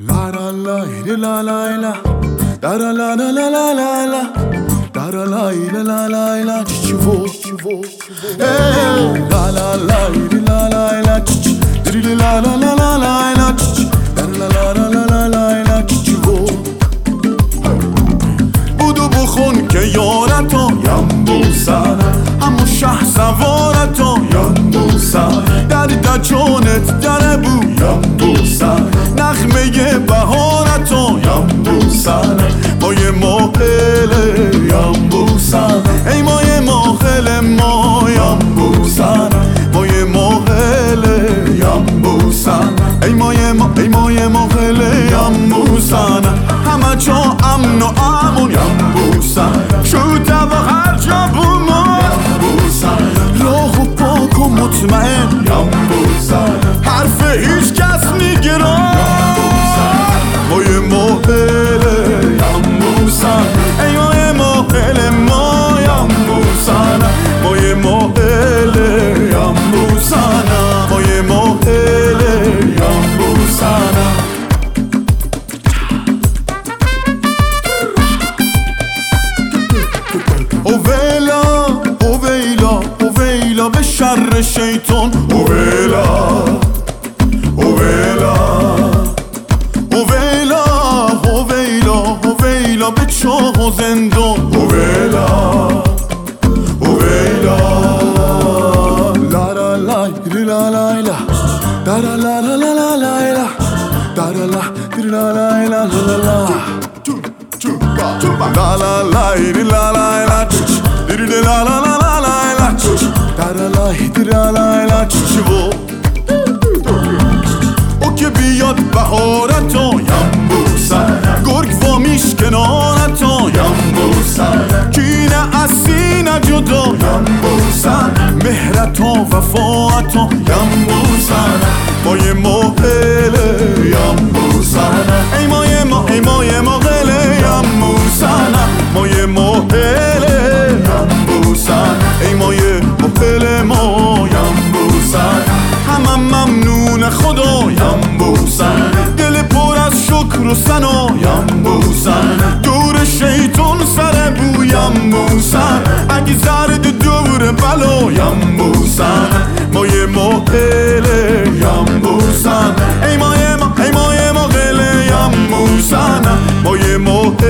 La la la la la la, da la la la la la la la, da la la la la la, chivo, la la la la la la, diri la la la la la la, da la la la la la la, chivo. بودو بخون که یارتو یمبوسن همون شه سوارتو یمبوسن در دجونت در بو یمبوسن نغمه بهارتو یمبوسن مای ماهله یمبوسن ای مای ماهله ما یمبوسن مای ماهله یمبوسن ای مای ماهله یمبوسن همه جا امن و امون یمبوسن شده و هر جا بوما یمبوسن راه و پاک و مطمئن یمبوسن حرف هیچ کس نگران مای ماهله یمبوسن ای مای ماهله ما یمبوسن مای ماهله یمبوسن مای ماهله یمبوسن اویلا به شر شیطان اویلا اویلا اویلا اویلا اویلا به چاه و زندان اویلا اویلا لا لا لا لا لا لا دا لا لا لا لا لا لا دا لا لا لا لا لا لا لا La la la la la la diri la la la la la la dara la dira la la chivo o که بیاد بهارتو یمبوسن گرگ و میش کنارتو یمبوسن کینه از سینه جدا یمبوسن مهرتو وفاتو یمبوسن مای ماهله یمبوسن ای مای ماهله یمبوسن مای ماهله یمبوسن ای مای ماهله ما یمبوسن همه ممنون خدا یمبوسن دل پر از شکر و ثنا یمبوسن دور شیطان سر بو یمبوسن اگه زرد دور بلا یمبوسن مای ماهله یمبوسن ای مای ماهله یمبوسن مای ماهله